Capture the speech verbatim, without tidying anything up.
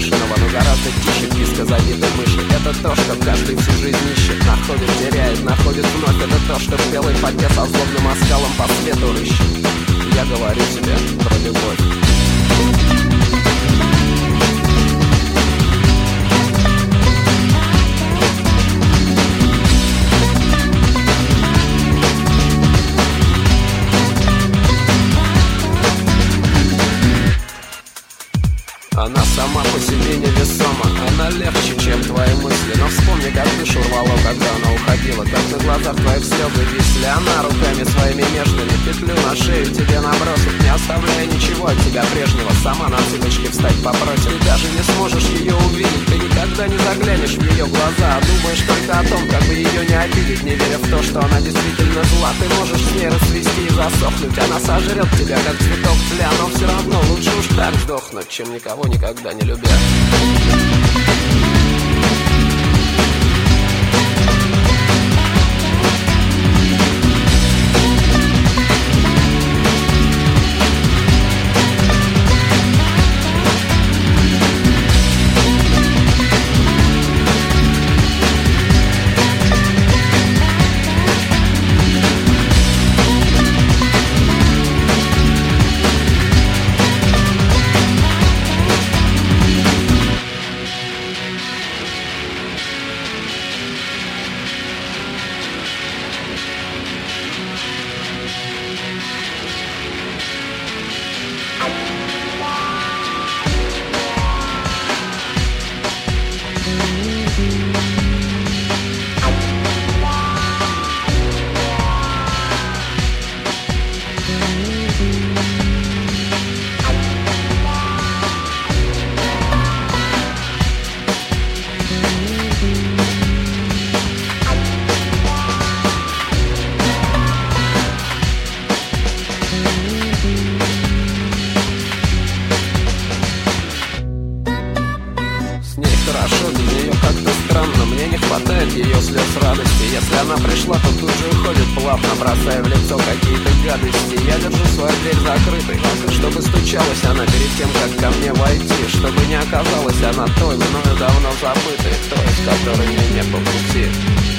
бешеного, но гораздо тише писка забитой мыши. Это то, что каждый всю жизнь ищет, находит, теряет, находит вновь. Это то, что в белой фате со злобным оскалом по свету рыщет. Я говорю тебе про любовь. Она сама по себе невесома, она легче, чем твои мысли. Но вспомни, как душу рвало, когда она уходила, как на глазах твоих слезы висли. Она руками своими нежными петлю на шею тебе набросит, не оставляя ничего от тебя прежнего. Сама на цыпочки встать попросит. Ты даже не сможешь ее увидеть, ты никогда не заглянешь в ее глаза, а думаешь только о том, как бы ее не обидеть, не веря в то, что она действительно зла. Ты можешь с ней расцвести и засохнуть, она сожрет тебя, как цветок тля. Но все равно лучше уж так сдохнуть, чем никого никогда не любя. Хорошо, без нее как-то странно, мне не хватает ее слез радости. Если она пришла, то тут же уходит плавно, бросая в лицо какие-то гадости. Я держу свою дверь закрытой, чтобы стучалась она перед тем, как ко мне войти, чтобы не оказалась она той, мною давно забытой, той, с которой мне не по пути.